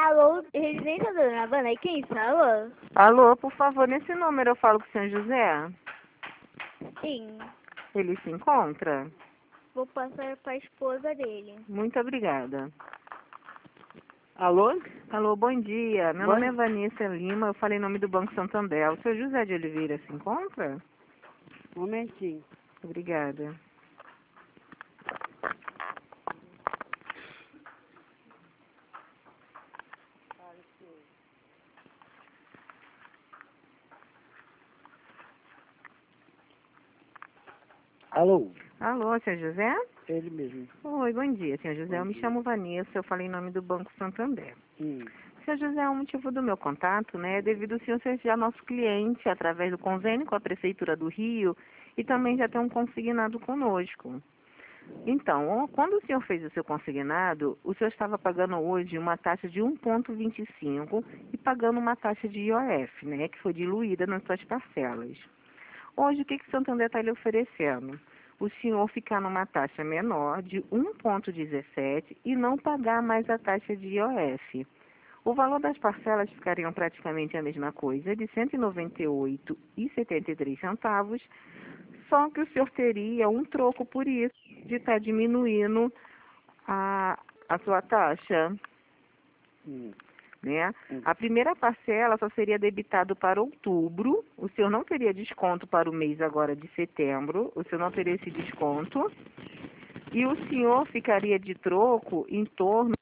Alô, residência da Dona Havana, quem fala? Alô, por favor, nesse número eu falo com o senhor José. Sim, Ele se encontra? vou passar para a esposa dele. Muito obrigada. Alô? Alô, bom dia. Meu Bom- nome é Vanessa Lima, eu falei em nome do Banco Santander. O senhor José de Oliveira se encontra? Momentinho. Obrigada. Alô? Alô, senhor José? Ele mesmo. Oi, bom dia, senhor José. Bom Eu me dia. chamo Vanessa, eu falei em nome do Banco Santander. Hum. Senhor José, o motivo do meu contato, né, é devido ao senhor ser já nosso cliente através do convênio com a Prefeitura do Rio e também já ter um consignado conosco. Então, quando o senhor fez o seu consignado, o senhor estava pagando hoje uma taxa de 1,25 e pagando uma taxa de IOF, né, que foi diluída nas suas parcelas. Hoje, o que o Santander está lhe oferecendo? O senhor ficar numa taxa menor de 1,17 e não pagar mais a taxa de IOF. O valor das parcelas ficariam praticamente a mesma coisa, de R$ 198,73, só que o senhor teria um troco por isso, de estar diminuindo a sua taxa, Hum. né? A primeira parcela só seria debitado para outubro, o senhor não teria desconto para o mês agora de setembro, o senhor não teria esse desconto, e o senhor ficaria de troco em torno